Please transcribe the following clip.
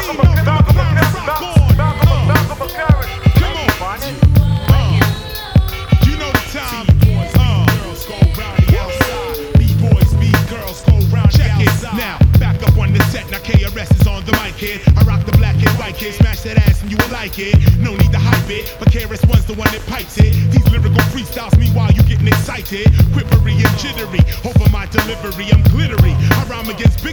You know the time. Girls go round the outside. B-boys, B-girls go round the outside. Now, back up on the set. Now KRS is on the mic here. I rock the black and white kid. Smash that ass and you will like it. No need to hype it, but KRS-One's the one that pipes it. These lyrical freestyles, meanwhile you getting excited. Quippery and jittery over my delivery. I'm glittery. I rhyme against big